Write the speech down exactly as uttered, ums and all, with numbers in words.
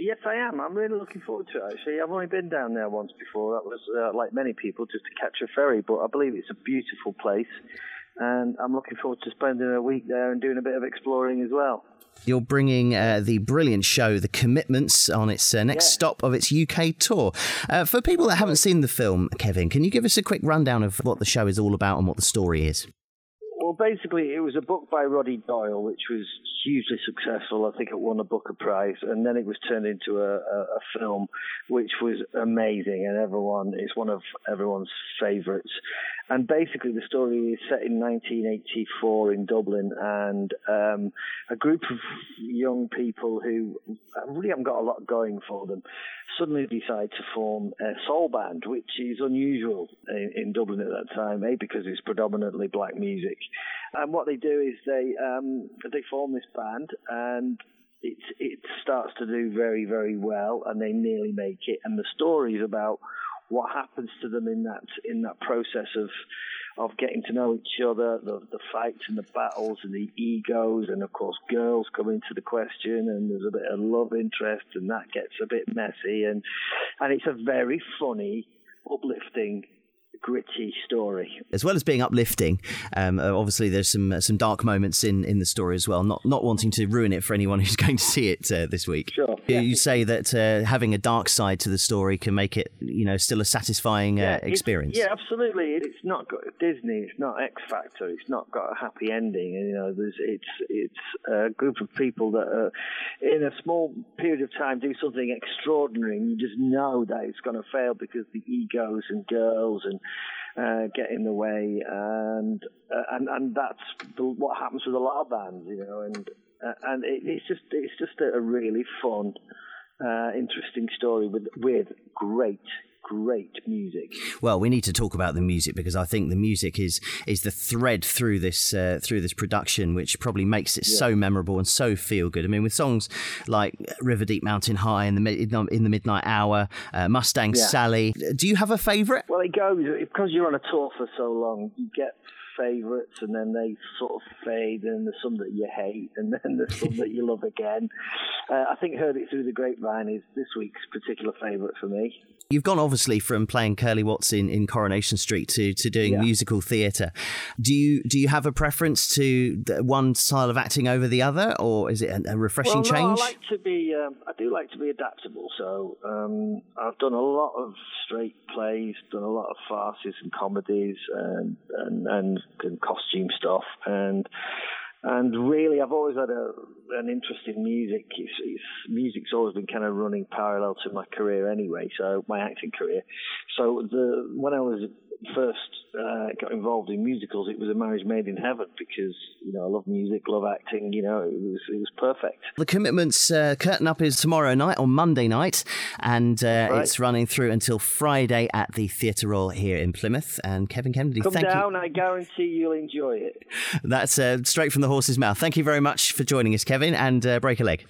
Yes, I am. I'm really looking forward to it, actually. I've only been down there once before. That was, uh, like many people, just to catch a ferry. But I believe it's a beautiful place. And I'm looking forward to spending a week there and doing a bit of exploring as well. You're bringing uh, the brilliant show, The Commitments, on its uh, next yeah. stop of its U K tour. Uh, for people that haven't seen the film, Kevin, can you give us a quick rundown of what the show is all about and what the story is? Well, basically, it was a book by Roddy Doyle, which was hugely successful. I think it won a Booker Prize, and then it was turned into a, a, a film, which was amazing, and everyone it's one of everyone's favourites. And basically, the story is set in nineteen eighty-four in Dublin, and um, a group of young people who really haven't got a lot going for them suddenly decide to form a soul band, which is unusual in, in Dublin at that time, eh, because it's predominantly black music. And what they do is they um, they form this band, and it it starts to do very, very well, and they nearly make it. And the story is about what happens to them in that in that process of of getting to know each other, the the fights and the battles and the egos, and of course girls come into the question, and there's a bit of love interest, and that gets a bit messy, and and it's a very funny, uplifting, gritty story. As well as being uplifting, um, obviously there's some uh, some dark moments in, in the story as well. Not not wanting to ruin it for anyone who's going to see it uh, this week. Sure. You, yeah. you say that uh, having a dark side to the story can make it, you know, still a satisfying uh, yeah, experience. Yeah, absolutely. It's not got Disney. It's not X Factor. It's not got a happy ending. And, you know, there's it's it's a group of people that are, in a small period of time, do something extraordinary, and you just know that it's going to fail because the egos and girls and Uh, get in the way, and uh, and and that's the, what happens with a lot of bands, you know, and uh, and it, it's just it's just a, a really fun, uh, interesting story with with great. Great music. Well, we need to talk about the music, because I think the music is is the thread through this uh, through this production, which probably makes it yeah. so memorable and so feel good. I mean, with songs like River Deep Mountain High, in the in the Midnight Hour, uh, Mustang yeah. Sally. Do you have a favourite? Well, it goes because you're on a tour for so long. You get favourites, and then they sort of fade, and there's some that you hate, and then there's some that you love again. Uh, I think Heard It Through the Grapevine is this week's particular favourite for me. You've gone obviously from playing Curly Watts in, in Coronation Street to, to doing yeah. musical theatre. Do you do you have a preference to one style of acting over the other, or is it a, a refreshing well, no, change? I like to be. Um, I do like to be adaptable. So um, I've done a lot of straight plays, done a lot of farces and comedies, and and, and, and costume stuff, and. And really, I've always had a, an interest in music. It's, it's, music's always been kind of running parallel to my career anyway, so my acting career. So the when I was first uh, got involved in musicals, it was a marriage made in heaven, because, you know, I love music, love acting, you know, it was it was perfect. The Commitments uh, curtain up is tomorrow night, on Monday night, and uh, right. it's running through until Friday at the Theatre Royal here in Plymouth. And Kevin Kennedy, Come thank you. down, I guarantee you'll enjoy it. That's uh, straight from the horse's mouth. Thank you very much for joining us, Kevin, and uh, break a leg.